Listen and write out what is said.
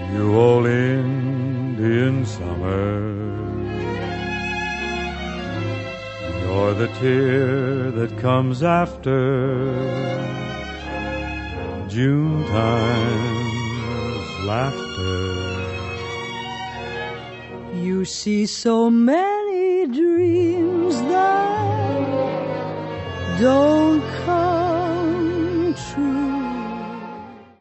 You old Indian summer, you're the tear that comes after June time's laughter. You see so many dreams that don't